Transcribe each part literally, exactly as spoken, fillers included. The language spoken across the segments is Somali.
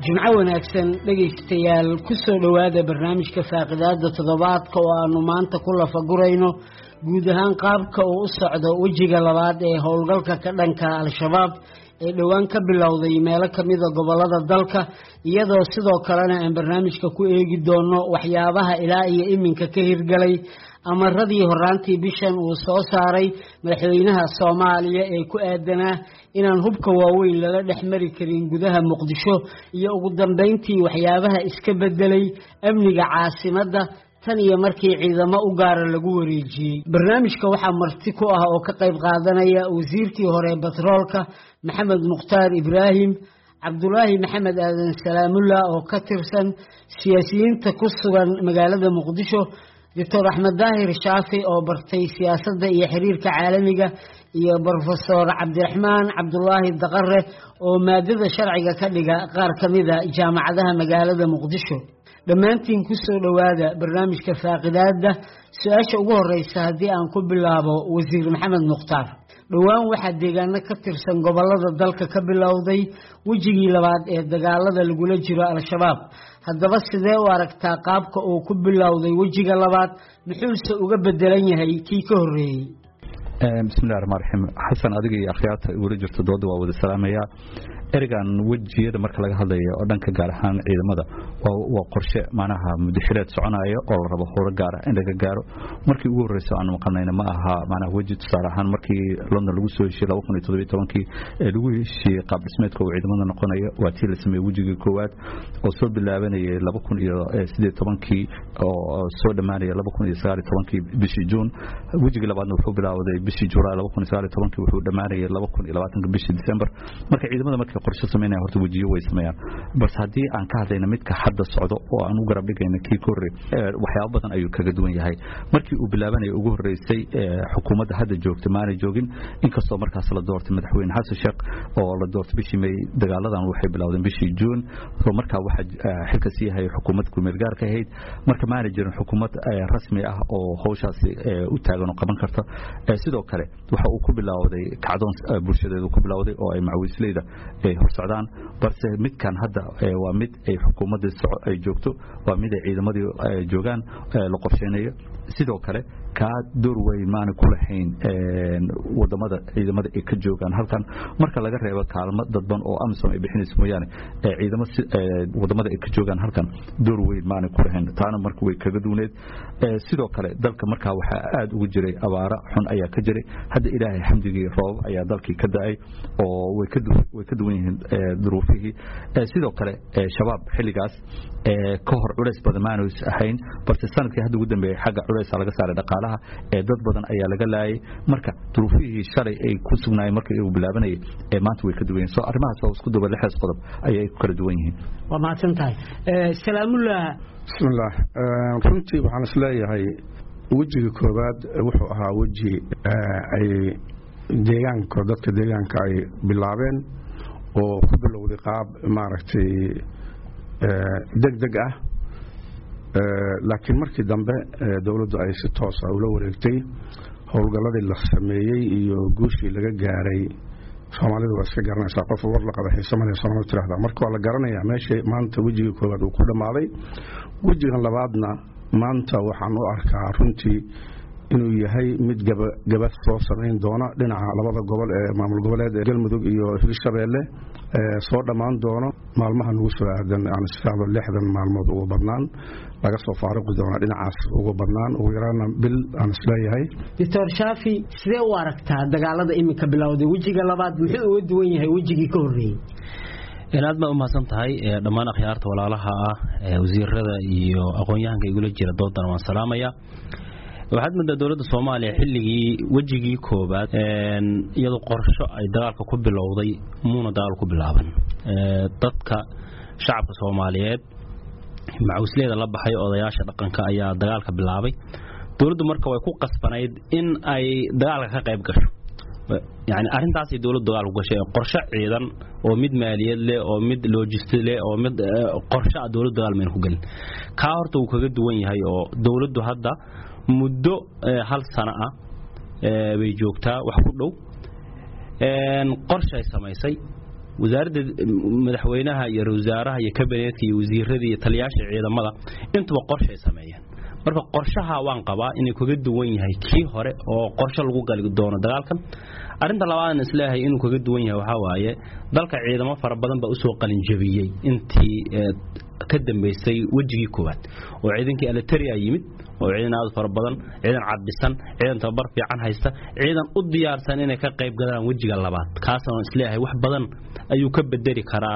jimco wanaagsan dhageystayaal ku soo dhawaada barnaamijka faaqidaada toddobaadka oo aanu maanta ku lafagurayno guud ahaan qaabka uu u socdo wajiga labaad ee howlgalka ka dhanka al-shabaab ee dhawaan ka bilowday meelo kamid ah gobolada dalka iyadoo sidoo kalena aan barnaamijka ku eegi doono waxyaabaha ilaa iyo iminka ka hirgalay amaradii horaantii bishan uu soo saaray madaxweynaha Soomaaliya ee ku aadanaa inaan hubka waaweyn laga dhaxmari karin gudaha Muqdisho iyo ugu dambeyntii waxyaabaha iska bedelay amniga caasimadda tan iyo markii ciidamo u gaar lagu wareejiyay barnaamijka waxa marti ku ah oo ka qayb qaadanaya wasiirkii hore batroolka Maxamed Mukhtaar Ibrahim Cabdullaahi Maxamed Aadan Salaamulla oo ka tirsan siyaasiyiinta ku sugan magaalada Muqdisho Doctor Ahmed Daahir Shaafi oo bartay siyaasadda iyo xiriirka caalamiga iyo Professor Cabdiraxmaan Cabdullaahi Daqare oo maadada sharciga ka dhiga qaar kamida jaamacadaha magaalada Muqdisho dhamaantiin ku soo dhawaada barnaamijka faaqidaada su'aasha ugu horeysa hadii aan ku bilaabo wasiir Maxamed Mukhtaar dhawaan waxa deegaano ka tirsan gobolada dalka ka bilowday wajigii labaad ee dagaalada lagula jiro al-shabaab haddaba sidee u aragtaa qaabka uu ku bilowday wajiga labaad muxuu uga bedelan yahay kii ka horeeyay bismillaahir rahmaanir rahiim xasan adiga iyo akhyaarta wada jirto dooda waa wada salaamaya erigan wajiyada marka laga hadlayo oo dhanka gaar ahaan ciidamada waa qorshe macnaha mudaxireed soconaya oo la rabo hore gaar ah in laga gaaro markii ugu horeysay aan maqalnayna ma aha macnaha waji tusaale ahaan markii London lagu soo heshiiyay laba kun iyo toddoba iyo toban ee lagu heshiiyay qaab dhismeedka ciidamada noqonaya waa tii la sameeyay wajiga koowaad oo soo bilaabanayay laba kun iyo siddeed iyo toban oo soo dhamaanayay laba kun iyo sagaal iyo toban bishii June wajiga labaadna wuxuu bilaawday bishii July laba kun iyo sagaal iyo toban wuxuu dhamaanayay laba kun iyo labaatan bishii December marka ciidamada markay qorshe sameynaya horta wajiyo way sameeyaan bas hadii aan ka hadlayna midka hadda socdo oo aan u garab dhigayna kii korre waxyaabo badan ayuu kaga duwan yahay markii uu bilaabanay ugu horeysay xukuumadda hadda joogta maana joogin inkastoo markaas la doortay madaxweyne Xasan Sheekh oo la doortay bishii May dagaaladan waxay bilowdeen bishii June oo markaa waxa xilka sii hayay xukuumad ku meel gaar ka ahayd marka maana jirin xukuumad rasmi ah oo hawshaasi u taagan oo qaban karta sidoo kale waxa uu ku bilowday kacdoon bulshadeedu ku bilowday oo ay macwiisleyda ay horsadaan balse midkan hadda waa mid ay xukuumadda ay joogto waa mid ay ciidamadii joogan la qorsheynayo sidoo kale ka door weyn maana ku lahayn wadamada ciidamada ay ka joogan halkan marka laga reebo kaalmo dadban oo Amisom ay bixinayso mooyaan ciidamada wadamada ay ka joogan halkan door weyn maana ku lahayn taana marka way kaga duuneed sidoo kale dalka marka waxa aad ugu jiray abaara xun ayaa ka jiray hadda Ilaahay xamdigii roob ayaa dalkii ka daay oo way ka way ka duwan yihiin duruufihii sidoo kale shabaab xilligaas ka hor culays badan maana ahayn balse sanadkii hadda ugu dambeeyay xagga culays laga saaray dhaqaalaha ee dad badan ayaa laga laayay marka duruufihii shalay ay ku sugnaayeen markii uu bilaabanayay ee maanta way ka duwan yihiin soo arrimahaas oo isku daba lixdaas qodob ayay ku kala duwan yihiin waa mahadsan tahay Salaamullah bismillaah runtii waxaan isleeyahay wajiga koowaad wuxuu ahaa waji ay deegaanka dadka deegaanka ay bilaabeen oo ku bilowday qaab maaragtay degdeg ah laakiin markii dambe dawladdu ay si toos ah ula wareegtay howlgalladii la sameeyay iyo guushii laga gaaray Soomaalidu waa iska garanaysaa qof war la qaba xiisamanay Soomaalidu tiraahdaa marka waa la garanayaa meesha maanta wajiga koowaad uu ku dhamaaday wajiga labaadna maanta waxaan u arkaa runtii inuu yahay mid gaba gaba soo sameyn doona dhinaca labada gobol ee maamul goboleed ee Galmudug iyo Hirshabeelle ee soo dhamaan doono maalmahan ugu soo aadan aan istaado lixdan maalmood ugu badnaan laga soo faaruqi doona dhinacaas ugu badnaan ugu yaraan bil aan isleeyahay Doctor Shaafi sidee u aragtaa dagaalada iminka bilowday wajiga labaad muxuu uga duwan yahay wajigii ka horeeyay inaad ma u mahadsan tahay dhammaan akhyaarta walaalaha ah wasiirada iyo aqoon-yahanka igula jira doodan waan salaamaya waxaad muddo dawladda Soomaaliya xilligii wajigii koobaad een iyadoo qorsho ay dagaalka ku bilowday muuna dagaal ku bilaaban ee dadka shacabka Soomaaliyeed macwiisleyda la baxay odayaasha dhaqanka ayaa dagaalka bilaabay dawladdu marka way ku qasbanayd in ay dagaalka ka qayb gasho يعني أرنتاس يدولو دغال وقشة قرشة عيدان أو مد مالية له أو مد لوجستي له أو مد قرشة دولو دغال من هجل كارت وكجد وين هاي أو دولو ده هذا مدة هل سنة بيجوكتا وحكولو قرشة سمايسي wasaaradda madaxweynaha iyo wasaaraha iyo kabineetka iyo wasiirada iyo taliyaasha ciidamada intuba qorshe sameeyeen marka qorshaha waan qabaa inay kaga duwan yahay kii hore oo qorshe lagu gali doono dagaalkan arinta labaad islaahay inuu kaga duwan yahay waxa waaye dalka ciidamo fara badan ba u soo qalin jabiyay intii ka dambeysay wajigii koowaad oo ciidankii Alitaria yimid oo ciidan aad fara badan ciidan cabisan ciidan tabar fiican haysta ciidan u diyaarsan inay ka qayb galaan wajiga labaad kaas oo islaahay wax badan ayuu ka bedeli karaa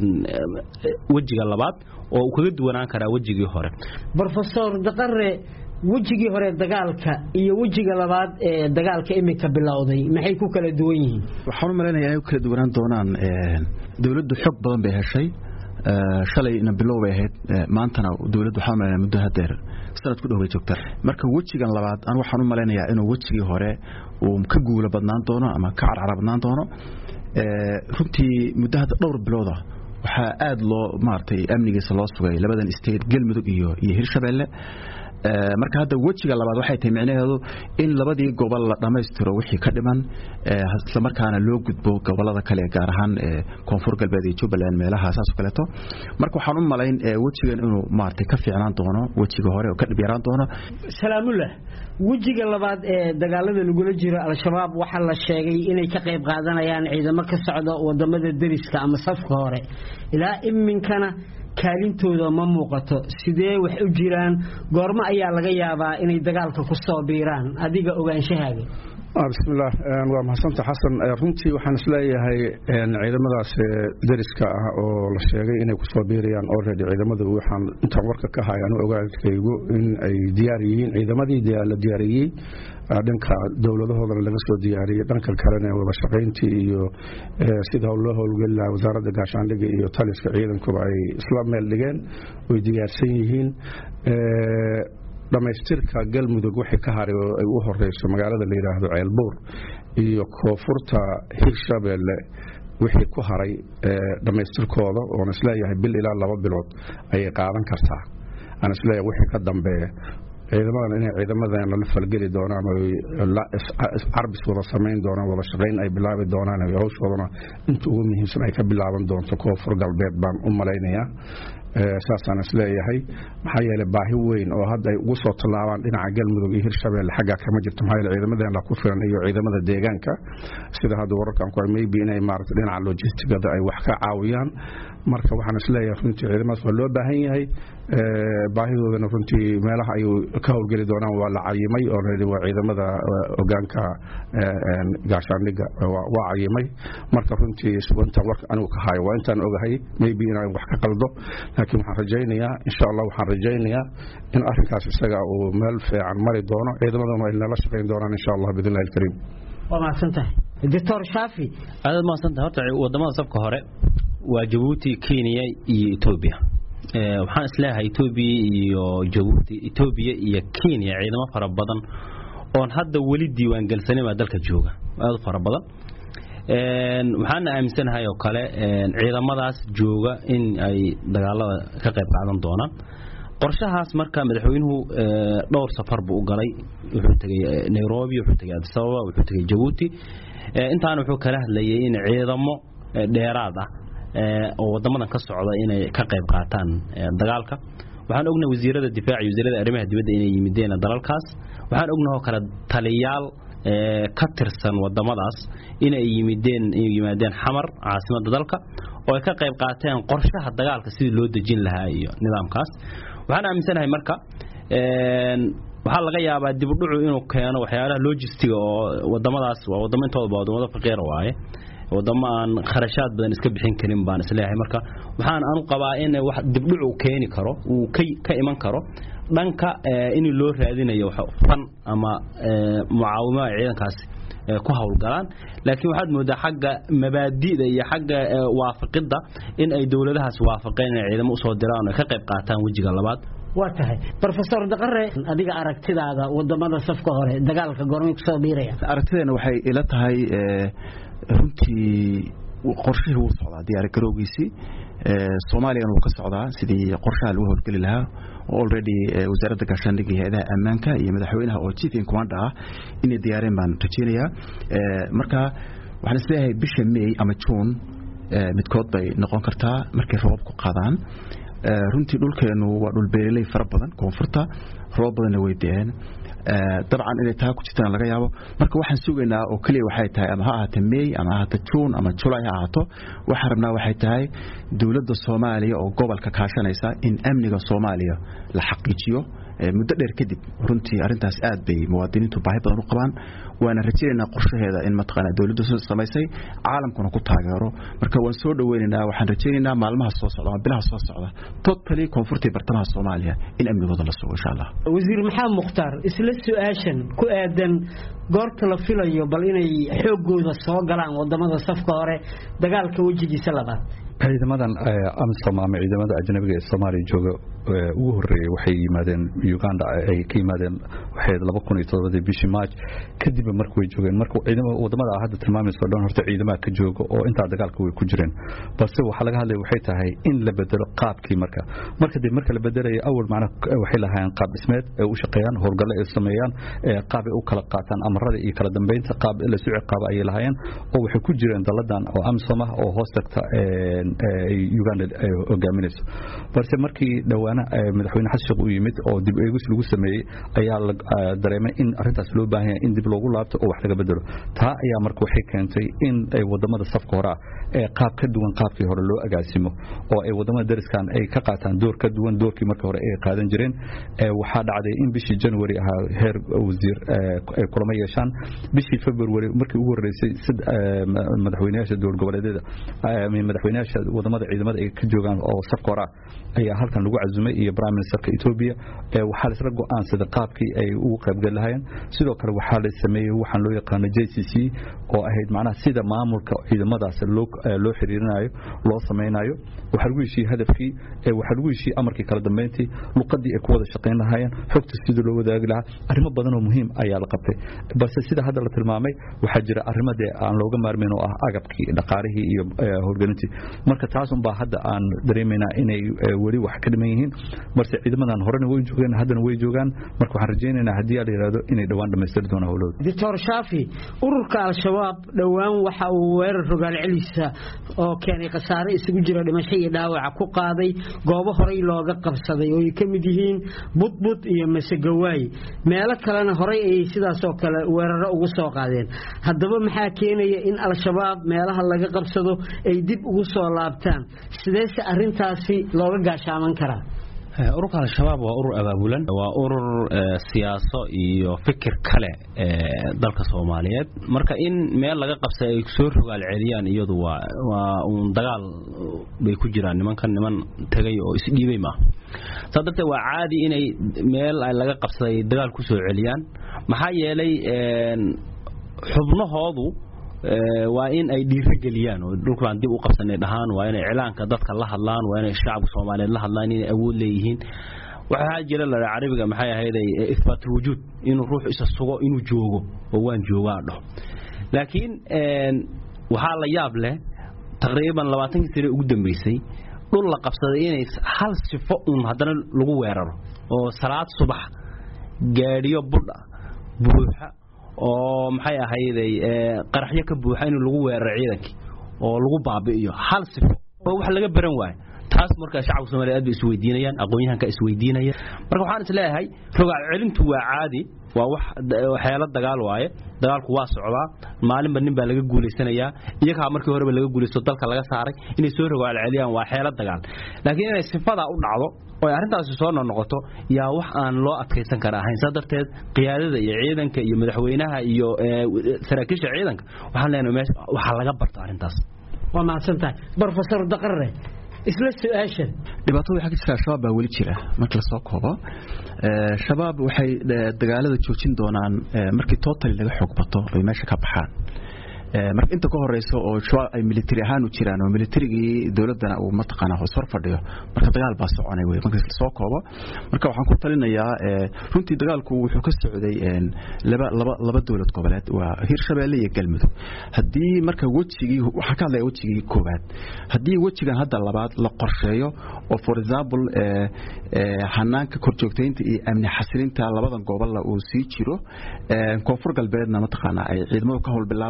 wajiga labaad oo uu kaga duwanaan karaa wajigii hore Professor Daqare wajigii hore dagaalka iyo wajiga labaad ee dagaalka imika bilowday maxay ku kala duwan yihiin waxaan u maleynayaa inay kala duwanaan doonaan dawladdu xog badan bay heshay shalay in bilow bay ahayd maantana dawladdu waxaan u maleynayaa muddo hadeer sanad ku dhow bay joogtaa marka wajigan labaad aan waxaan u maleynayaa inuu wajigii hore uu ka guulo badnaan doono ama ka carcar badnaan doono runtii muddo hadda dhowr bilooda waxaa aad loo maartay amnigiisa loo sugay labadan state Galmudug iyo iyo Hirshabelle marka hadda wajiga labaad waxay tahay macnaheedu in labadii gobol la dhameystiro wixii ka dhiman isla markaana loo gudbo gobolada kale gaar ahaan koonfur galbeed iyo Jubbaland meelaha asaas kale to marka waxaan u malayn wajigan inuu maartay ka fiicnaan doono wajiga hore oo ka dhib yaraan doono salaamullah wajiga labaad ee dagaalada lagula jiro al-shabaab waxa la sheegay inay ka qayb qaadanayaan ciidamo ka socda wadamada dariska ama safka hore ilaa iminkana kaalintooda ma muuqato sidee wax u jiraan goorma ayaa laga yaabaa inay dagaalka ku soo biiraan adiga ogaanshahaaga bismillaah waa mahadsantahay xasan runtii waxaan isleeyahay ciidamadaas dariska ah oo la sheegay inay ku soo biirayaan already ciidamadu waxaan inta warka ka hayaan ogaadkaygu in ay diyaar yihiin ciidamadii la diyaariyay dhanka dawladahooda laga soo diyaariyay dhanka kalena wada shaqeyntii iyo sida loo howlgelin lahaa wasaaradda gaashaandhigga iyo taliska ciidankuba ay isla meel dhigeen way diyaarsan yihiin dhamaystirka Galmudug wixii ka haray oo ay u horeyso magaalada la yiraahdo Ceelbuur iyo koonfurta Hirshabelle wixii ku haray dhamaystirkooda oo isleeyahay bil ilaa laba bilood ay qaadan kartaa aan isleeyahay wixii ka dambeeya ciidamadan inay ciidamadan la falgeli doonaan oo arbis wada sameyn doonaan wada shaqeyn ay bilaabi doonaan ay hawshoodana inta ugu muhiimsan ay ka bilaaban doonto koonfur galbeed baan u maleynayaa saasaan isleeyahay maxaa yeelay baahi weyn oo hadda ay ugu soo tallaabaan dhinaca Galmudug iyo Hirshabelle xagga kama jirto maxaa yeelay ciidamadan la ku filan iyo ciidamada deegaanka sida hadda wararkan ku maybe inay maaragtay dhinaca logisticada ay wax ka caawiyaan marka waxaan isleeyahay runtii ciidamadaas waa loo baahan yahay baahidoodana runtii meelaha ay ka howlgeli doonaan waa la cayimay oo waa ciidamada ogaanka gaashaandhigga waa cayimay marka runtii inta warka anigu ka hayo waa intaan ogahay maybe inaan wax ka qaldo laakiin waxaan rajaynayaa insha Allah waxaan rajaynayaa in arrinkaas isaga uu meel fiican mari doono ciidamadana ay nala shaqeyn doonaan insha Allah bidillah alkareem waa mahadsantahay Doctor Shafi aad mahadsantahay horta wadamada safka hore waa Djibouti Kenya iyo Ethiopia ee waxaan islaahay Ethiopia iyo Djibouti Ethiopia iyo Kenya ciidamo fara badan oo hadda wali diiwaan galsanay ma dalka jooga aad fara badan een waxaan aaminsanahay oo kale een ciidamadaas jooga in ay dagaalada ka qayb qaadan doonaan qorshahaas marka madaxweynuhu dhowr safar buu galay wuxuu tagay Nairobi wuxuu tagay Addis Ababa wuxuu tagay Djibouti intaan wuxuu kala hadlayay in ciidamo dheeraad ah oo wadamadan ka socda inay ka qayb qaataan dagaalka waxaan ognahay wasiirada difaaca iyo wasiirada arrimaha dibadda inay yimideen dalalkaas waxaan ognahay kala taliyaal ka tirsan wadamadaas inay yimideen inay yimaadeen xamar caasimadda dalka oo ay ka qayb qaateen qorshaha dagaalka sidii loo dejin lahaa iyo nidaamkaas waxaan aaminsanahay marka een waxa laga yaabaa dib u dhac inuu keeno waxyaalaha logistiga oo wadamadaas waa wadamo intooda wadamada faqiir waaye wadamo aan kharashaad badan iska bixin karin baan isleeyahay marka waxaan aanu qabaa in wax dib dhac uu keeni karo uu ka iman karo dhanka in loo raadinayo wax fan ama mucaawimada ciidankaas ku hawlgalaan laakiin waxaad moodaa xagga mabaadi'da iyo xagga waafaqida in ay dawladahaas waafaqeen in ciidamo soo diraan oo ka qayb qaataan wajiga labaad waa tahay Professor Daqare adiga aragtidaada wadamada safka hore dagaalka goorma ku soo biiraya aragtideena waxay ila tahay runtii qorshihii uu socdaa diyaar garowgiisii Soomaaliya uu ka socdaa sidii qorshaha lagu howlgali lahaa already wasaaradda gaashaandhigga iyo hay'adaha ammaanka iyo madaxweynaha oo chief in command ah inay diyaareen baan rajaynayaa marka waxaan isleeyahay bisha May ama June midkood bay noqon kartaa markay roobab ku qaadaan runtii dhulkeenu waa dhul beeraley fara badan koonfurta roob badanna way da'een dabcan inay taa ku jirtaan laga yaabo marka waxaan sugaynaa oo kaliya waxay tahay ama ha ahaato May ama ha ahaato June ama July ha ahaato waxaan rabnaa waxay tahay dawladda Soomaaliya oo gobolka kaashanaysa in amniga Soomaaliya la xaqiijiyo muddo dheer kadib runtii arintaas aad bay muwaadiniintu baahi badan u qabaan waana rajaynaynaa qorshaheeda in mataqaana dawladdu soo samaysay caalamkuna ku taageero marka waan soo dhaweynaynaa waxaan rajaynaynaa maalmaha soo socda ama bilaha soo socda totally koonfurtii bartamaha Soomaaliya in amnigooda la sugo insha Allah wasiir maxamed mukhtaar isla su'aashan ku aadan goorta la filayo bal inay xoogooda soo galaan wadamada safka hore dagaalka wajigiisa labaad ciidamadan amisom ama ciidamada ajnabiga ee Soomaaliya jooga ugu horeeyay waxay yimaadeen Uganda ay ka yimaadeen waxay laba kun iyo todoba bishii March kadib markii ay joogeen markii ciidamada wadamada hadda tilmaamayso dhan horta ciidamada ka jooga oo inta dagaalka way ku jireen balse waxa laga hadlay waxay tahay in la bedelo qaabkii marka marka dib marka la bedelayo awal macna waxay lahaayeen qaab dhismeed ay u shaqeeyaan howlgalo ay sameeyaan qaab ay u kala qaataan amarada iyo kala dambeynta qaab la soo ciqaab ay lahaayeen oo waxay ku jireen daladan oo amisom ah oo hoos tagta Uganda ay hogaaminayso balse markii dhawaana madaxweyne xasan sheekh uu yimid oo dib eegis lagu sameeyay ayaa la dareemay in arintaas loo baahan yahay in dib loogu laabto oo wax laga bedelo taa ayaa markii waxay keentay in ay wadamada safka hore ee qaab ka duwan qaabkii hore loo agaasimo oo ay wadamada dariskan ay ka qaataan door ka duwan doorkii markii hore ay qaadan jireen waxa dhacday in bishii January ahaa heer wasiir ay kulamo yeeshaan bishii February markii ugu horeysay madaxweynayaasha dowlad goboleedyada madaxweynayaasha wadamada ciidamada ay ka joogaan oo safka hore ayaa halkan lagu cazumay iyo prime ministerka Ethiopia ee waxa la isla go'aansaday qaabkii ay ugu qayb galayeen sidoo kale waxa la sameeyay waxaan loo yaqaan J C C oo ahayd macnaha sida maamulka ciidamadaas loo loo xiriirinayo loo sameeynayo waxa lagu heshiiyay hadafkii ee waxa lagu heshiiyay amarkii kala dambeyntii luqadii ay ku wada shaqeyn lahaayeen xogta sida loo wadaagi lahaa arrimo badan oo muhiim ayaa la qabtay balse sida hadda la tilmaamay waxa jira arrimada aan looga maarmin oo ah agabkii dhaqaalihii iyo howlgelintii marka taas un baa hadda aan dareemeynaa inay wali wax ka dhiman yihiin balse ciidamadan horena way joogeen haddana way joogaan marka waxaan rajaynaynaa haddii la yiraahdo inay dhawaan dhameystiri doonaan howlahooda Doctor Shafi ururka al-shabaab dhawaan waxa uu weerar rogaal celisa oo keenay khasaare isugu jira dhimasho iyo dhaawac ku qaaday goobo horey looga qabsaday oo ay ka mid yihiin budbud iyo masagawaay meelo kalena horey ay sidaas oo kale weeraro ugu soo qaadeen haddaba maxaa keenaya in al-shabaab meelaha laga qabsado ay dib ugu soo laabtaan sideese arintaasi looga gaashaaman karaa ururka al-shabaab waa urur abaabulan waa urur siyaaso iyo fikir kale dalka Soomaaliyeed marka in meel laga qabsay ay soo rogaal celiyaan iyadu waa waa un dagaal bay ku jiraan nimankan niman tagay oo isdhiibay ma sababta waa caadi inay meel ay laga qabsay dagaal ku soo celiyaan maxaa yeelay xubnahoodu waa in ay dhiirigeliyaan oo dhulkaan dib u qabsanay dhahaan waa inay cilaanka dadka la hadlaan waa inay shacabka Soomaaliyeed la hadlaan inay awood leeyihiin waxa jira la Carabiga maxay ahayd isbaat wujud inuu ruux isa sugo inuu joogo oo waan joogaa dhaho laakiin waxa la yaab leh taqriiban labaatan sano ugu dambeysay dhul la qabsaday inay hal sifo un hadana lagu weeraro oo salaad subax gaariyo budha buuxa oo maxay ahayday qaraxyo ka buuxa in lagu weeraro ciidankii oo lagu baabi'iyo hal sifo oo wax laga baran waay taas marka shacabka Soomaaliyeed ay isweydiinayaan aqoonyahanka isweydiinaya marka waxaan isleeyahay rogaal celintu waa caadi waa wax xeelo dagaal waaye dagaalku waa socdaa maalinba nin baa laga guuleysanayaa iyaga markii horeba laga guuleysto dalka laga saaray inay soo rogaal celiyaan waa xeelo dagaal laakiin inay sifada u dhacdo oo arintaasi soo noqoto yaa wax aan loo adkeysan kara ahayn sadarteed qiyaadada iyo ciidanka iyo madaxweynaha iyo saraakiisha ciidanka waxaan leenahay meesha waxa laga barto arintaas waa maasantahay professor Daqarre isla su'aashan dhibaatada waxa ka jira shabaab baa wali jira marka la soo koobo ee shabaab waxay dagaalada joojin doonaan markii total laga xog bato oo meesha ka baxaan marka inta ka horeyso oo shabaab ay military ahaan u jiraan oo militarigii dawladana uu mataqaana hoos hor fadhiyo marka dagaal baa soconay way marka la soo koobo marka waxaan ku talinayaa runtii dagaalku wuxuu ka socday laba laba laba dawlad goboleed waa Hirshabeelle iyo Galmudug hadii marka wajigii waxa ka hadlay wajigii koobaad hadii wajigan hadda labaad la qorsheeyo oo for example ee hanaanka korjoogteynta iyo amni xasilinta labadan gobol la uu sii jiro koonfur galbeedna mataqaana ay ciidamadu ka howl bilaabaan Jubaland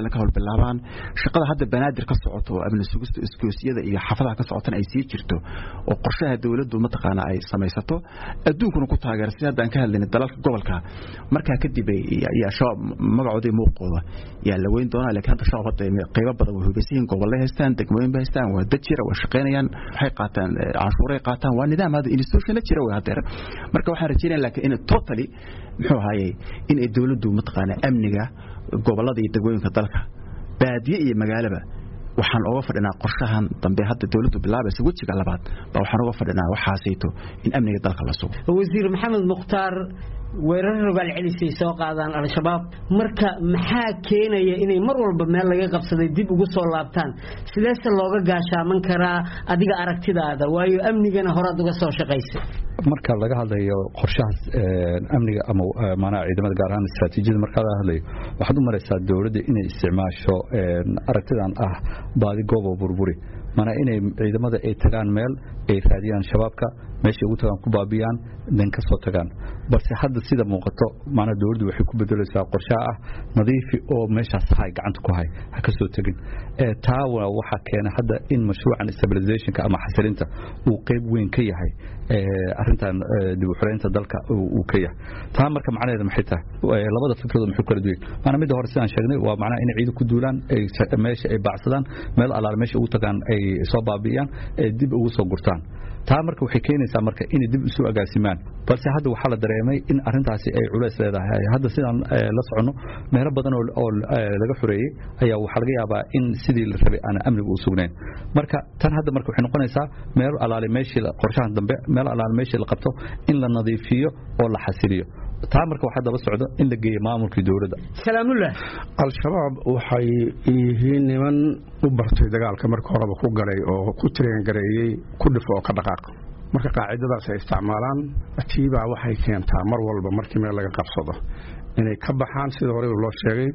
Puntland ka howlbilaabaan shaqada hadda banaadir ka socoto amni sugista iskoosiyada iyo xafadaha ka socotan ay sii jirto oo qorshaha dawladdu ma taqaana ay samaysato adduunkuna ku taageersan hadda aan ka hadlaynay dalalka gobolka marka kadib ya shabaab magacoodii muuqooda yaa la weyn doonaa laakiin hadda shabaab hadda qaybo badan way hubeysan gobolada haystaan degmooyin bay haystaan waa dad jira waa shaqeynayaan waxay qaataan cashuuray qaataan waa nidaam hada institution la jira waa hadda marka waxaan rajaynayaa laakiin in totally muxuu ahaayay in ay dawladdu ma taqaana amniga gobolada iyo degmooyinka dalka baadiye iyo magaalaba waxaan uga fadhinaa qorshahan dambe hadda dawladdu bilaabaysa wajiga labaad baa waxaan uga fadhinaa waxaasayto in amniga dalka la sugo wasiir maxamed mukhtaar weerar rogaal celisay soo qaadaan al-shabaab marka maxaa keenaya inay mar walba meel laga qabsaday dib ugu soo laabtaan sideese looga gaashaaman karaa adiga aragtidaada waayo amnigana horaad uga soo shaqaysay marka laga hadlayo qorshahaas amniga ama maanaha ciidamada gaar ahaan istaraatiijiyada marka laga hadlayo waxaad u maraysaa dawladda inay isticmaasho aragtidan ah baadi goob oo burburi mana inay ciidamada ay tagaan meel ay raadiyaan shabaabka meesha ugu tagaan ku baabiyaan dan ka soo tagaan balse hadda sida muuqato maana dawladdu waxay ku bedelaysaa qorshaha ah nadiifi oo meeshaas hay gacanta ku hay ha ka soo tagin ee taa waxa keena hadda in mashruucan stabilizationka ama xasilinta uu qayb weyn ka yahay ee arintan dib u xiraynta dalka uu ka yahay taa marka macnaheedu maxay tahay labada fikradood maxay kala duwan maana mid hore sidaan sheegnay waa macnaha in ciidu ku duulaan ay meesha ay baacsadaan meel alaal meesha ugu tagaan ay soo baabiyaan ee dib ugu soo gurtaan taa marka waxay keenaysaa marka in dib isu agaasimaan balse hadda waxa la dareemay in arintaasi ay culays leedahay hadda sidaan la socono meelo badan oo laga xureeyay ayaa waxa laga yaabaa in sidii la rabay aan amniga u sugnayn marka tan hadda marka waxay noqonaysaa meel alaal meeshii qorshahan dambe meel alaal meeshii la qabto in la nadiifiyo oo la xasiliyo taa marka waxa daba socdo in la geeyo maamulka dawladda salaamullah al-shabaab waxay yihiin niman u bartay dagaalka marka horeba ku galay oo ku tireen gareeyay ku dhifo oo ka dhaqaaq marka qaacidadaas ay isticmaalaan tiiba waxay keentaa mar walba markii meel laga qabsado inay ka baxaan sida hore loo sheegay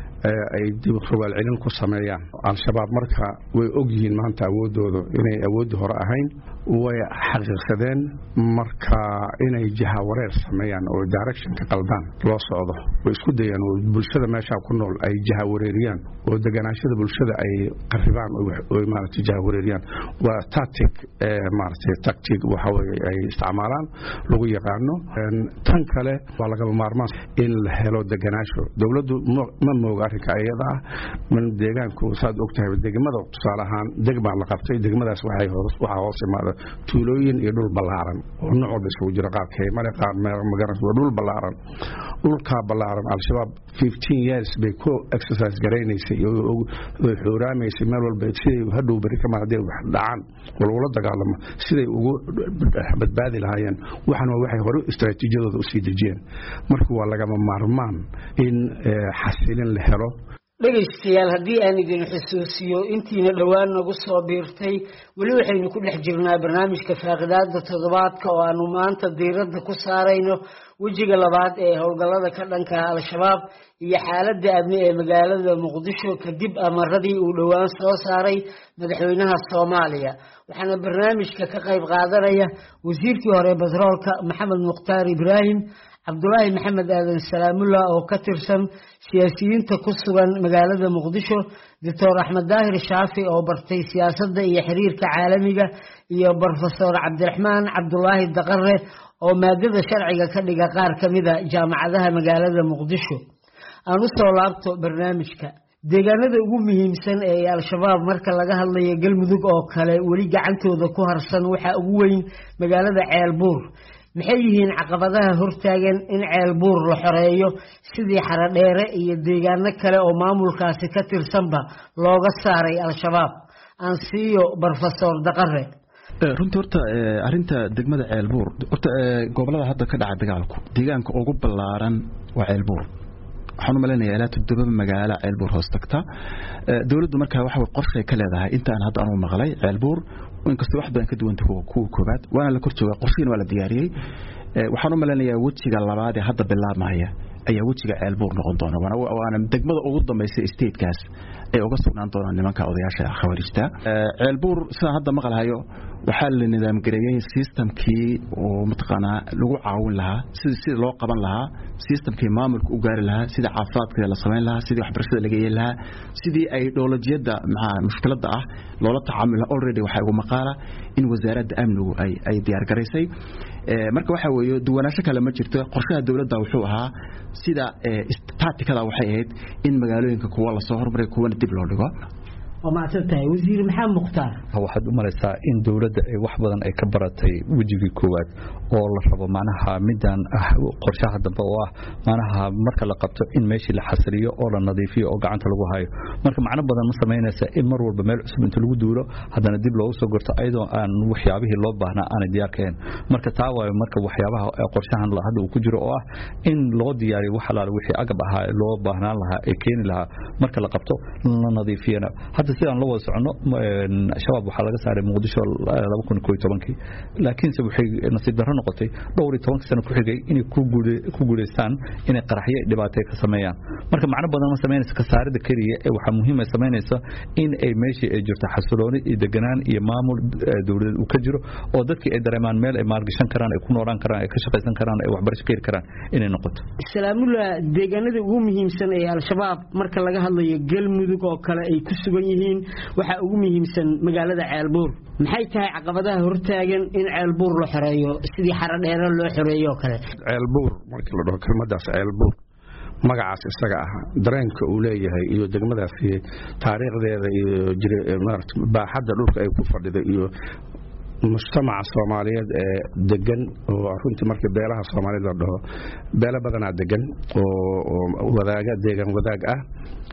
ay dib rogaal celin ku sameeyaan al-shabaab marka way og yihiin maanta awoodooda inay awood hore ahayn way xaqiiqsadeen marka inay jaha wareer sameeyaan oo direction ka qaldaan loo socdo way isku dayaan oo bulshada meesha ku nool ay jaha wareeriyaan oo deganaashada bulshada ay qaribaan oo maaragtay jaha wareeriyaan waa tactic maaragtay tactic waxa way ay isticmaalaan lagu yaqaano tan kale waa laga maarmaan in la helo deganaasho dawladdu ma mooga arrinka ayada ah man deegaanku saad ogtahay degmada tusaale ahaan degma la qabtay degmadaas waxay hoos waxa hoos imaada tuulooyin iyo dhul ballaaran oo nooc walba isugu jira qaar keemale qaar magaran waa dhul ballaaran dhulka ballaaran al-shabaab fifteen years bay ku exercise gareynaysay oo xooraameysay meel walba siday hadhow bari ka maadeen wax dhacaan walwala dagaalama siday ugu badbaadi lahaayeen waxana waxay hore istaraatiijiyadooda u sii dejiyeen marka waa laga maarmaan in xasilin la helo dhegaystayaal haddii aan idin xusuusiyo intiina dhowaan nagu soo biirtay weli waxaynu ku dhex jirnaa barnaamijka faaqidaada toddobaadka oo aanu maanta diiradda ku saarayno wejiga labaad ee howlgallada ka dhanka al-shabaab iyo xaaladda amni ee magaalada muqdisho kadib amaradii uu dhowaan soo saaray madaxweynaha soomaaliya waxaana barnaamijka ka qayb qaadanaya wasiirkii hore batroolka maxamed mukhtaar ibraahim cabdulaahi maxamed aadan salaamullah oo ka tirsan siyaasiyiinta ku sugan magaalada muqdisho doctor axmed daahir shaafi oo bartay siyaasadda iyo xiriirka caalamiga iyo brofesor cabdiraxmaan cabdulaahi daqare oo maadada sharciga ka dhiga qaar ka mida jaamacadaha magaalada muqdisho aan u soo laabto barnaamijka deegaanada ugu muhiimsan ee al-shabaab marka laga hadlayo galmudug oo kale weli gacantooda ku harsan waxaa ugu weyn magaalada ceelbuur maxay yihiin caqabadaha hortaagan in ceelbuur la xoreeyo sidii xaradheere iyo deegaano kale oo maamulkaasi ka tirsanba looga saaray al-shabaab aan siiyo brofesor daqare runtii horta arinta degmada ceelbuur horta gobolada hadda ka dhaca dagaalku deegaanka ugu ballaaran waa ceelbuur waxaan u maleynayaa ilaa toddoba magaalo ceelbuur hoos tagta dawladdu markaa waxa qorshe ka leedahay intaan hadda aanu maqlay ceelbuur inkastoo wax badan ka duwanta kuwa koobaad waana la kor joogaa qorshihiina waa la diyaariyey waxaan u maleynayaa wejiga labaad ee hadda bilaabmaya ayaa wejiga ceelbuur noqon doona waana degmada ugu dambaysa statekaas ay uga sugnaan doonaan nimanka odayaasha khawaarijta ceelbuur sidaan hadda maqlahayo waxaa la nidaamgareeyey systemkii oo mataqaanaa lagu caawin lahaa sidii sida loo qaban lahaa systemkii maamulka u gaari lahaa sida caafimaadka la sameyn lahaa sidii waxbarashada laga yeeli lahaa sidii ay dowladiyada maxaa mushkiladda ah loola tacaamul already waxa ugu maqaala in wasaaradda amnigu ay ay diyaar gareysay marka waxa weeyo duwanaansho kale ma jirto qorshaha dawladda wuxuu ahaa sida tacticada waxay ahayd in magaalooyinka kuwa la soo hormaray kuwa dib loo dhigo وما تنتهي وزير محمد مختار waxaad u malaysaa in dawladda ay wax badan ay ka baratay wajigii koowaad oo la rabo macnaha midaan ah qorshaha dambe oo ah macnaha marka la qabto in meeshii la xasiliyo oo la nadiifiyo oo gacanta lagu hayo marka macna badan ma sameynaysa in mar walba meel cusub inta lagu duulo hadana dib loogu soo gorto ayadoo aan waxyaabihii loo baahnaa aan diyaar kahayn marka taa waayo marka waxyaabaha qorshahan la hadda uu ku jiro oo ah in loo diyaariyo wax alaal wixii agab ahaa loo baahnaan lahaa ee keeni lahaa marka la qabto la nadiifiyana sidaan loo wada socono shabaab waxa laga saaray muqdisho laba kun iyo kow iyo toban laakiin se waxay nasiib darro noqotay dhowr iyo toban sano ku xigay inay ku ku guuleystaan inay qaraxyo dhibaatay ka sameeyaan marka macna badan ma sameynaysa ka saarida kaliya ee waxa muhiim ah sameynaysa in ay meeshii ay jirto xasilooni iyo deganaan iyo maamul dawladeed uu ka jiro oo dadkii ay dareemaan meel ay maalgashan karaan ay ku noolaan karaan ay ka shaqeysan karaan ay waxbarasho ka heli karaan inay noqoto salaamula deegaanada ugu muhiimsan ee al-shabaab marka laga hadlayo galmudug oo kale ay ku sugan yihiin waxa ugu muhiimsan magaalada Ceelbuur maxay tahay caqabadaha hortaagan in Ceelbuur la xoreeyo sidii xaradheer loo xoreeyo kale Ceelbuur markii la dhaho kelmadaas Ceelbuur magacaas isaga ah dareenka uu leeyahay iyo degmadaas taariikhdeeda iyo maaragtay baaxadda dhulka ay ku fadhido iyo mujtamaca Soomaaliyeed ee degan oo runtii markii beelaha Soomaaliyeed la dhaho beela badan degan oo wadaaga deegan wadaag ah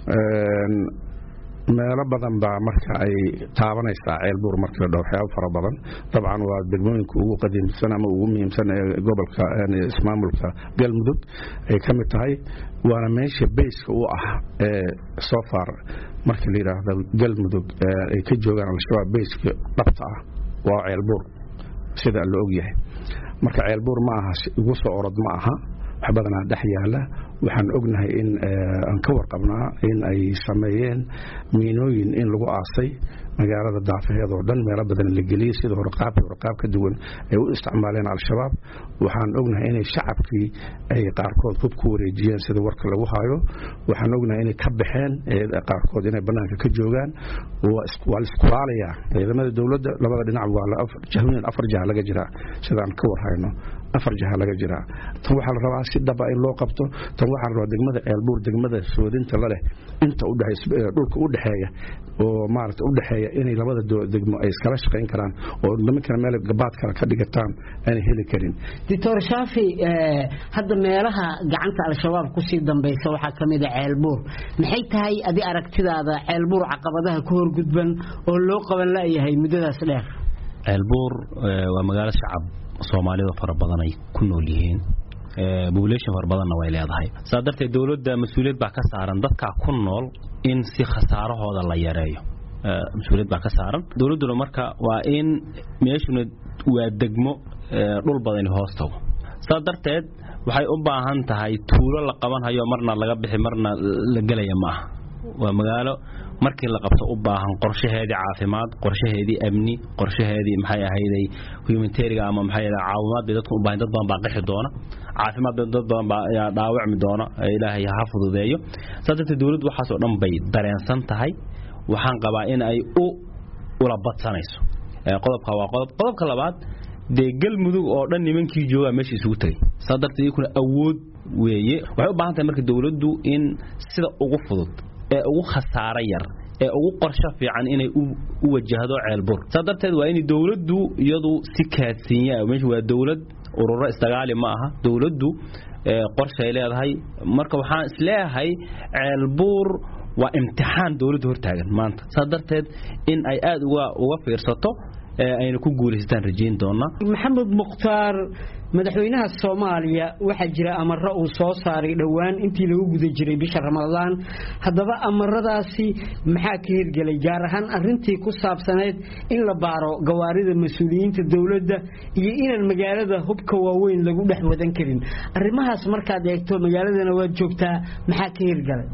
meelo badan baa marka ay taabanaysaa Ceelbuur markii la dhaho waxyaabo fara badan dabcan waa degmooyinka ugu qadiimsan ama ugu muhiimsan ee gobolka ismaamulka Galmudug ay ka mid tahay waana meesha base u ah ee soo far markii la yiraahdo Galmudug ay ka joogaan al-shabaab base dhabta ah waa Ceelbuur sida la og yahay marka Ceelbuur ma aha ugu soo orod ma aha wax badan dhex yaala waxaan ognahay in aan ka warqabnaa in ay sameeyeen miinooyin in lagu aasay magaalada daafaheed oo dhan meelo badan la geliyay sida hore qaab qaab ka duwan ay u isticmaaleen al-shabaab waxaan ognahay in shacabkii ay qaarkood hub ku wareejiyeen sida warka lagu haayo waxaan ognahay in ka baxeen qaarkood inay banaanka ka joogaan oo waa iskulaalaya ciidamada dawladda labada dhinac waa la afar jahweyn afar jaha laga jira sidaan ka warhayno afar jaha laga jira tan waxa la rabaa si dhab ah in loo qabto tan waxa la rabaa degmada Ceelbuur degmada soodinta la leh inta u dhaxaysa dhulka u dhaxeeya oo maarta u dhaxeeya inay labada degmo ay iskala shaqeyn karaan oo nimanka meel gabaad kala ka dhigataan aan heli karin Dictor Shafi hadda meelaha gacanta al-shabaab ku sii dambaysa waxa kamid ah Ceelbuur maxay tahay adi aragtidaada Ceelbuur caqabadaha ku horgudban oo loo qaban la yahay muddadaas dheer Ceelbuur waa magaalo shacab Soomaaliyeed fara badan ay ku nool yihiin population fara badan way leedahay saadartay dawladda mas'uuliyad baa ka saaran dadka ku nool in si khasaarahooda la yareeyo mas'uuliyad baa ka saaran dawladdu marka waa in meeshuna waa degmo dhul badan hoosto saadarteed waxay u baahan tahay tuulo la qaban hayo marna laga bixi marna la galaya ma aha waa magaalo markii la qabto u baahan qorshaheedii caafimaad qorshaheedii amni qorshaheedii maxay ahayday humanitarian ama maxay ahayday caawimaad dadku u baahan dad badan baa qixi doona caafimaad dad badan baa dhaawacmi doona ilaahay ha fududeeyo sababta dawladdu waxaas oo dhan bay dareensan tahay waxaan qabaa in ay u ula badsanayso qodobka waa qodob qodobka labaad de Galmudug oo dhan nimankii jooga meesha isugu tagay sababta ay kuna awood weeye waxay u baahan tahay marka dawladdu in sida ugu fudud ee ugu khasaaro yar ee ugu qorshe fiican inay u wajahdo Ceelbuur sadarteed waa in dawladdu iyadu si kaadsinya meesha waa dawlad ururo istagaali ma aha dawladdu qorshe ay leedahay marka waxaan isleeyahay Ceelbuur waa imtixaan dawladdu hortaagan maanta sadarteed in ay aad uga uga fiirsato ayna ku guuleystaan rajeen doona Maxamed Mukhtaar madaxweynaha Soomaaliya waxa jira amarro uu soo saaray dhawaan intii lagu guda jiray bisha Ramadaan hadaba amarradaasi maxaa ka hirgalay gaar ahaan arintii ku saabsaneed in la baaro gawaarida mas'uuliyiinta dawladda iyo in magaalada hubka waaweyn lagu dhex wadan karin arrimahaas markaad eegto magaaladana waa joogtaa maxaa ka hirgalay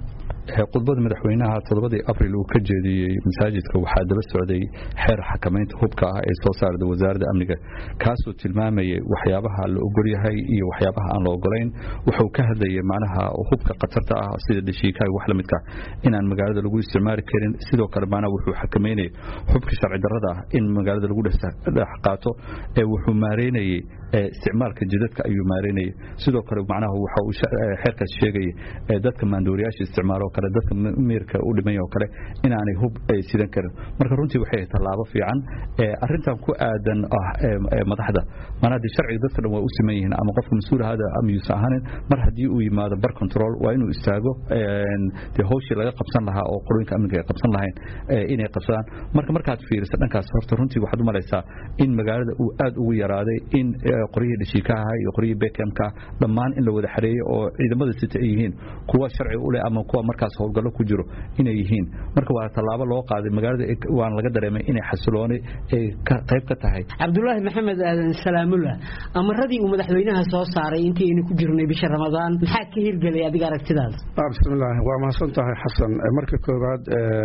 khudbada madaxweynaha todobadii abriil uu ka jeediyey masaajidka waxaa daba socday xeer xakamaynta hubka ah ee soo saarday wasaaradda amniga kaasoo tilmaamayay waxyaabaha la ogol yahay iyo waxyaabaha aan la ogolayn wuxuu ka hadlayay macnaha hubka khatarta ah sida dhashiikaha wax la midka inaan magaalada lagu isticmaali karin sidoo kale macnaha wuxuu xakameynayay hubka sharci darrada ah in magaalada lagu dhex qaato ee wuxuu maareynayay isticmaalka jidadka ayuu maareynayay sidoo kale macnaha waxa uu xeerkaas sheegay dadka maandooriyaasha isticmaalo kale dadka meerka u dhimay oo kale inaanay hub ay sidan karin marka runtii waxay tallaabo fiican ee arintan ku aadan ah madaxda manadi sharciga dadka dhan waa u siman yihiin ama qofka mas'uulahada ama yuusa ahayn mar hadii uu yimaado bar control waa inuu istaago ee hawshii laga qabsan lahaa oo qorinka amniga ay qabsan lahayn inay qabsadaan marka markaad fiiriso dhankaas horta runtii waxaad u malaysaa in magaalada uu aad ugu yaraaday in qoriyada dhashiikaha iyo qoriyada bekamka dhammaan in la wada xareeyo oo ciidamada sita ay yihiin kuwa sharci u leh ama kuwa markaas howlgallo ku jiro inay yihiin marka waa tallaabo loo qaaday magaalada waan laga dareemay inay xasilooni ay qayb ka tahay Cabdullaahi Maxamed Aadan Salaamullah amaradii uu madaxweynaha soo saaray intii aynu ku jirnay bisha Ramadaan maxaa ka hirgalay adiga aragtidaada bismillaah waa mahadsan tahay xasan marka koobaad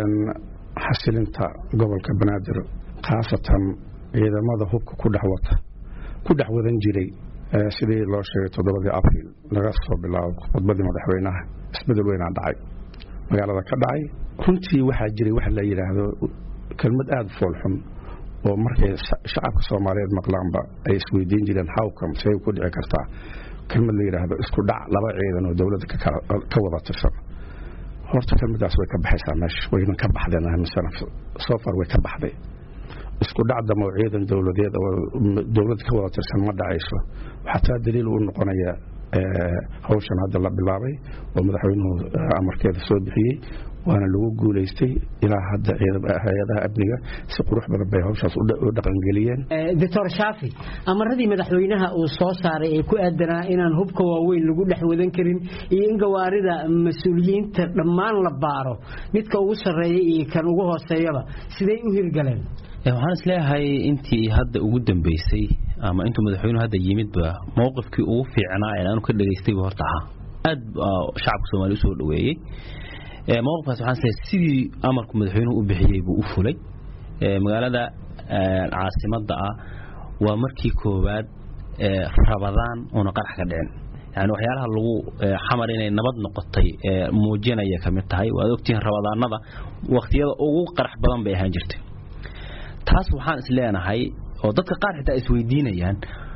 xasilinta gobolka Banaadir khaasatan ciidamada hubka ku dhaxwata ku dhaxwadan jiray sidii loo sheegay todobadii abriil laga soo bilaabo khudbadii madaxweynaha isbedel weyn aan dhacay magaalada ka dhacay runtii waxa jiray wax la yiraahdo kelmad aad foolxun oo markay shacabka Soomaaliyeed maqlaanba ay isweydiin jireen hawkam say ku dhici kartaa kelmad la yiraahdo isku dhac laba ciidan oo dawladda ka wada tirsan horta kelmadaas way ka baxaysaa meesha wayna ka baxdeen amisana soo far way ka baxday isku dhacda mawciidan dawladeed oo dawladda ka wada tirsan ma dhacayso xataa daliil uu noqonaya hawshan hadda la bilaabay oo madaxweynuhu amarkeeda soo bixiyay waana lagu guuleystay ilaa hadda hay'adaha amniga si qurux badan bay hawshaas u dhaqan galiyeen Doctor Shafi amaradii madaxweynaha uu soo saaray ee ku aadanaa inaan hubka waaweyn lagu dhex wadan karin iyo in gawaarida mas'uuliyiinta dhammaan la baaro midka ugu sareeyay iyo kan ugu hooseeyaba sidee u hirgaleen waxaan isleeyahay intii hadda ugu dambeysay ama intuu madaxweynuhu hadda yimidba mowqifkii ugu fiicnaa ee aanu ka dhageystay horta aha aad shacabka Soomaaliyeed u soo dhaweeyay ee mowqifkaas waxaan isleeyahay sidii amarku madaxweynuhu u bixiyay buu u fulay ee magaalada caasimadda ah waa markii koowaad ee Ramadaan oo qarax ka dhicin yani waxyaalaha lagu xamar inay nabad noqotay ee muujinaya kamid tahay waad ogtiin Ramadaanada waqtiyada ugu qarax badan bay ahaan jirtay taas waxaan isleenahay oo dadka qaar xitaa isweydiinayaan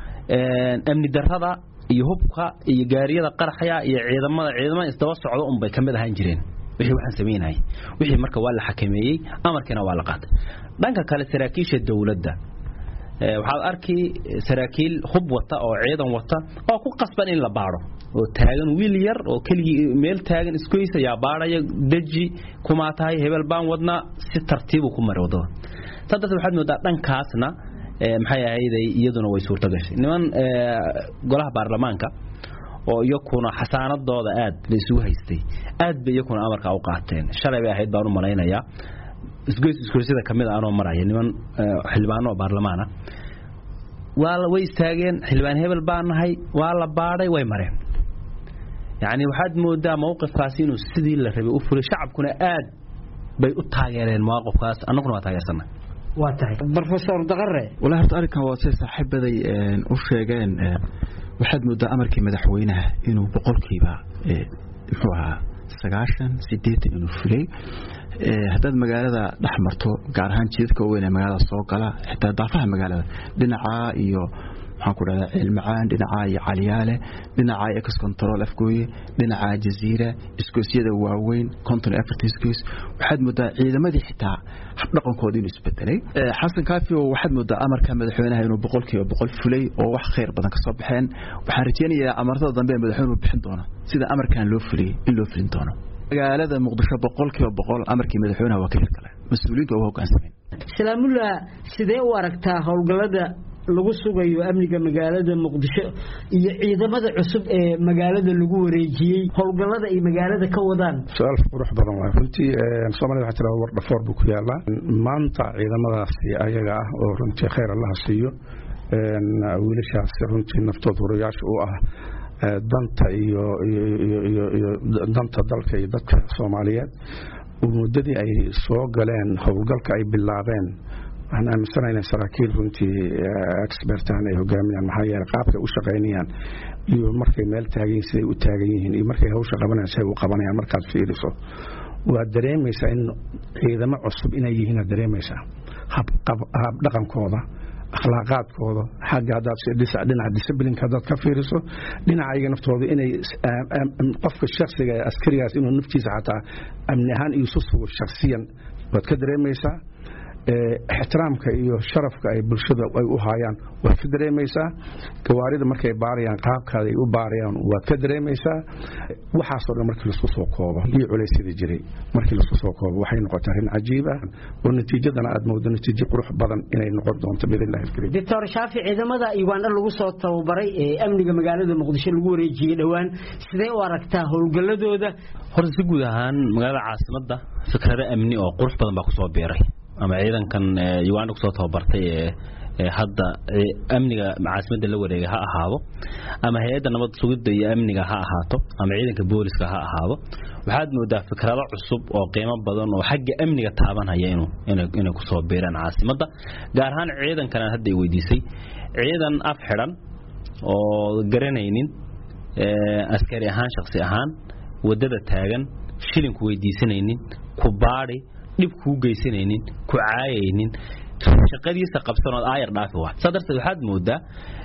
ee amni darrada iyo hubka iyo gaariyada qaraxaya iyo ciidamada ciidamada isdaba socdo un bay kamid ahaan jireen wixii waxaan sameeyay wixii marka waa la xakameeyay amarkana waa la qaatay dhanka kale saraakiisha dawladda ee waxaad arkay saraakiil hub wata oo ciidan wata oo ku qasban in la baaro oo taagan wiil yar oo kaliya meel taagan iskoysa yaa baaraya daji kuma tahay hebel baan wadna si tartiib ku maray wadada saddex waxaad moodaa dhankaasna ee maxay ahaayday iyaduna way suurta gashay niman golaha baarlamaanka oo iyakuna xasaanadooda aad la isugu haystay aad bay iyakuna amarka u qaateen shalay bay ahayd baan u malaynayaa isgoys isgoysida kamid ah oo maraya niman xildhibaano baarlamaana waa la way istaageen xildhibaan hebel baan nahay waa la baaray way mareen yani waxaad moodaa mowqifkaas inuu sidii la rabay u fulay shacabkuna aad bay u taageereen mowqifkaas annaguna waa taageersanaa waa tahay professor Daqare walahi horta arrinkan waa si saaxiibaday u sheegeen waxaad moodaa amarkii madaxweynaha inuu boqolkiiba muxuu ahaa sagaashan sideetan inuu fulay haddaad magaalada dhex marto gaar ahaan jidadka weyn ee magaalada soo gala xitaa daafaha magaalada dhinaca iyo waxaan ku dhahdaa cilmacaan dhinaca iyo caliyaale dhinaca ex control afgooye dhinaca jaziira iskoosyada waaweyn control efforts waxaad moodaa ciidamadii xitaa dhaqankooda inuu isbedelay xasan kaafi waxaad moodaa amarka madaxweynaha inuu boqolkiiba boqol fulay oo wax khayr badan ka soo baxeen waxaan rajeynayaa amarada dambe ee madaxweynuhu bixin doona sida amarkan loo fuliyay in loo fulin doono magaalada muqdisho boqolkiiba boqol amarkii madaxweynaha waa ka hirgalay mas'uuliyiintu waa hoggaansameen Salaamullah sidee u aragtaa howlgallada lagu sugayo amniga magaalada Muqdisho iyo ciidamada cusub ee magaalada lagu wareejiyay howlgallada ay magaalada ka wadaan su'aal qurux badan waa runtii Soomaaliya waxa tirada war dhafoor buu ku yaalaa maanta ciidamadaasi ayaga ah oo runtii khayr Allah siiyo een wiilashaas runtii naftooda warayaasha u ah danta iyo iyo danta dalka iyo dadka Soomaaliyeed muddadii ay soo galeen howlgalka ay bilaabeen waxaan aaminsanahay in saraakiil runtii expertaan ay hogaaminayaan maxaa yeelay qaabka u shaqeynayaan iyo markay meel taagan siday u taagan yihiin iyo markay hawsha qabanayaan siday u qabanayaan markaad fiiriso waa dareemaysaa in ciidamo cusub inay yihiin aad dareemaysaa hab dhaqankooda akhlaaqaadkooda xagga hadaad dhinaca disciplineka hadaad ka fiiriso dhinaca naftooda inay qofka shakhsiga ee askarigaas inuu naftiisa xataa amni ahaan isu sugo shakhsiyan waad ka dareemaysaa ixtiraamka iyo sharafka ay bulshada ay u haayaan waad ka dareemaysaa gawaarida markay baarayaan qaabkaada ay u baarayaan waad ka dareemaysaa waxaasoo dhan markii laisku soo koobo iyo culaysyada jiray markii laisku soo koobo waxay noqotay arrin cajiib ah oo natiijadana aad moodo natiijo qurux badan inay noqon doonto biidnillaahi alkariim. Doctor Shaafi, ciidamada Uganda lagu soo tababaray ee amniga magaalada Muqdisho lagu wareejiyay dhawaan sidee u aragtaa howlgaladooda? Horta si guud ahaan magaalada caasimadda fikrado amni oo qurux badan baa ku soo beeray ama ciidankan Uganda ku soo tababartay ee hadda amniga caasimadda la wareegay ha ahaado ama hay'adda nabad sugidda iyo amniga ha ahaato ama ciidanka booliska ha ahaado waxaad moodaa fikrado cusub oo qiimo badan oo xagga amniga taabanaya inuu inay ku soo beeraan caasimadda gaar ahaan ciidankan hadda ay weydiisay ciidan af xiran oo garanaynin askari ahaan shakhsi ahaan wadada taagan shilinku weydiisanaynin ku baari dib ku geysanaynin ku caayaynin shaqadiisa qabsanood aayar dhaafi wax sadarteed waxaad moodaa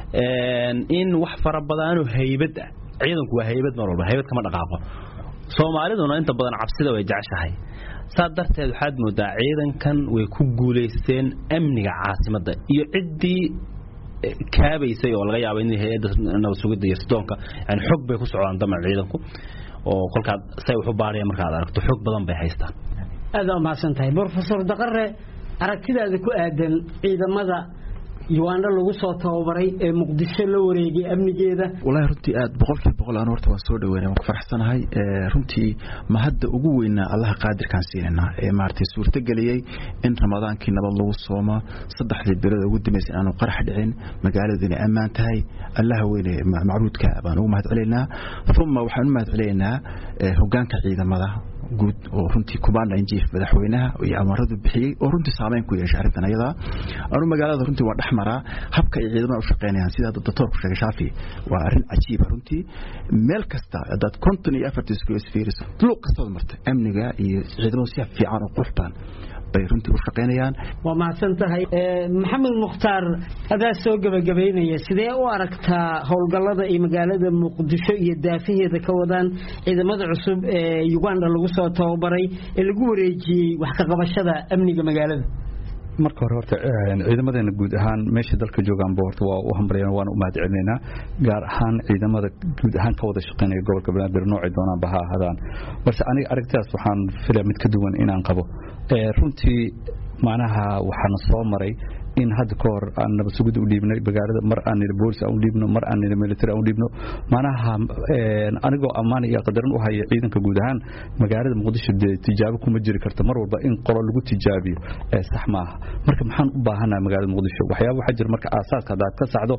in wax fara badan oo haybad ah ciidanku waa haybad mar walba haybad kama dhaqaaqo Soomaaliduna inta badan cabsida way jeceshahay sadarteed waxaad moodaa ciidankan way ku guuleysteen amniga caasimadda iyo cidii kaabaysay oo laga yaabo in hay'adda nabad sugidda iyo sirdoonka yani xog bay ku socdaan damac ciidanku oo kolka say wax u baarayaan markaad aragto xog badan bay haystaan. aad u mahadsantahay Professor Daqare, aragtidaada ku aadan ciidamada Uganda lagu soo tababaray ee Muqdisho la wareegay amnigeeda. Wallahi runtii aad boqolkiiba boqol aan horta waan soo dhaweynay waan ku faraxsanahay runtii ma hadda ugu weynaa Allah qaadirkan siinayna ee maartay suurta galiyay in Ramadaankii nabad lagu soomo saddexdii bilood ugu dambeysay aanu qarax dhicin magaaladuna ammaan tahay Allah weynay macruudka baan ugu mahad celeynaa thumma waxaan u mahad celeynaa hoggaanka ciidamada guud oo runtii Commander in Chief madaxweynaha iyo amaradu bixiyay oo runtii saameyn ku yeeshay arrintan ayada anu magaalada runtii waa dhaxmara habka ay ciidamada u shaqeynayaan sida doctorku sheegay Shaafi waa arrin cajiib runtii meel kasta dad konton iyo afar isku isfiiris luq kasta martay amniga iyo ciidamada si fiican oo qurux badan bay runtii u shaqeynayaan. waa mahadsantahay Maxamed Mukhtaar adaa soo gabagabeynaya sidee u aragtaa howlgallada ee magaalada Muqdisho iyo daafaheeda ka wadaan ciidamada cusub ee Uganda lagu soo tababaray ee lagu wareejiyay wax ka qabashada amniga magaalada? marka hore horta ciidamadeena guud ahaan meesha dalka joogaan boorto waa u hambalyeena waan u mahad celinaynaa gaar ahaan ciidamada guud ahaan ka wada shaqeynaya gobolka Banaadir noocay doonaan baha ahaadaan balse aniga aragtidaas waxaan filaa mid ka duwan inaan qabo runtii macnaha waxaan soo maray in had koor aan nabad sugid u dhiibnay magaalada mar aan booliska u dhiibno mar aan military u dhiibno macnaha anigoo ammaan iyo qadarin u haya ciidanka guud ahaan magaalada Muqdisho tijaabo kuma jiri karto mar walba in qolo lagu tijaabiyo sax maaha marka maxaan u baahanahay magaalada Muqdisho waxyaabo waxa jira marka aasaaska hadaad ka saxdo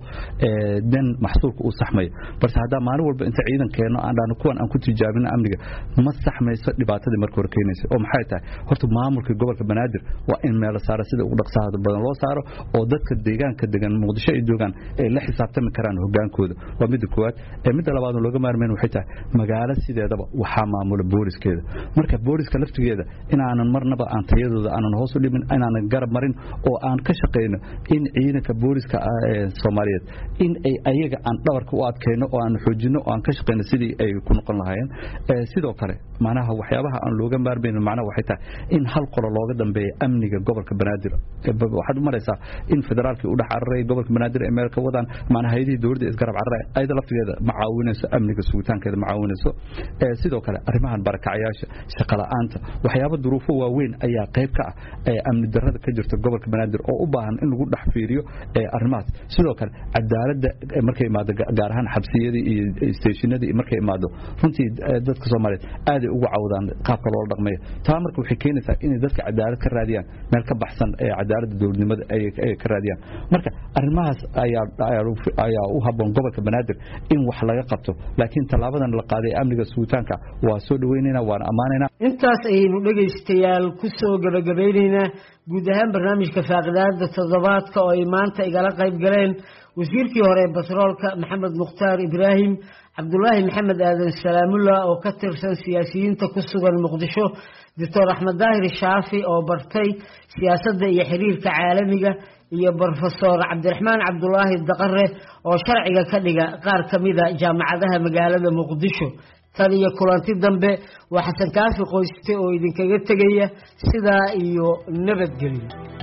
dan maxsuulka uu saxmay balse hada maalin walba inta ciidankeena aan dhaano kuwan aan ku tijaabino amniga ma saxmayso dhibaatada marka hore keenaysa oo maxay tahay horta maamulka gobolka Banaadir waa in meel saara sida ugu dhaqsaha badan loo saaro oo dadka deegaanka degan Muqdisho ay joogan ay la xisaabtami karaan hogaankooda waa mid koowaad ee mid labaad oo looga maarmeen waxay tahay magaalo sideedaba waxa maamula booliskeeda marka booliska laftigeeda inaanan marnaba aan tayadooda aanan hoos u dhimin inaanan garab marin oo aan ka shaqeyno in ciidanka booliska ee Soomaaliyeed in ay ayaga aan dhabarka u adkeyno oo aan xoojino oo aan ka shaqeyno sidii ay ku noqon lahaayeen ee sidoo kale macnaha waxyaabaha aan looga maarmeen macnaha waxay tahay in hal qolo looga dambeeyo amniga gobolka Banaadir waxaad u maraysaa in federaalka u dhaxaray gobolka Banaadir ee meelka wadaan macnaha hay'adaha dawladda isgarab carray ayda laftigeeda macaawinayso amniga sugitaankeeda macaawinayso ee sidoo kale arrimahan barakacayaasha shaqo la'aanta waxyaabo duruufo waaweyn ayaa qayb ka ah ee amni darrada ka jirta gobolka Banaadir oo u baahan in lagu dhax fiiriyo ee arrimahaas sidoo kale cadaaladda markay imaado gaar ahaan xabsiyada iyo stationada markay imaado runtii dadka Soomaaliyeed aad ay ugu caawdaan qaabka loo dhaqmayo taa marka waxay keenaysaa in dadka cadaalad ka raadiyaan meel ka baxsan ee cadaaladda dawladnimada ay ay ka raadiyaan marka arrimahaas ayaa ayaa u habboon gobolka banaadir in wax laga qabto laakiin talaabadan la qaaday amniga suutaanka waa soo dhaweynayna waan amaanayna intaas ayaynu dhegaystayaal ku soo gabagabaynaynaa guud ahaan barnaamijka faaqidaada toddobaadka oo ay maanta igala qayb galeen wasiirkii hore batroolka maxamed mukhtaar ibraahim cabdullaahi maxamed aadan salaamullah oo ka tirsan siyaasiyiinta ku sugan muqdisho doctor axmed daahir shaafi oo bartay siyaasadda iyo xiriirka caalamiga iyo brofesor cabdiraxmaan cabdulaahi daqare oo sharciga ka dhiga qaar ka mida jaamacadaha magaalada muqdisho tan iyo kulanti dambe waa xasan kaafi qoyste oo idinkaga tegaya sidaa iyo nabadgelyo.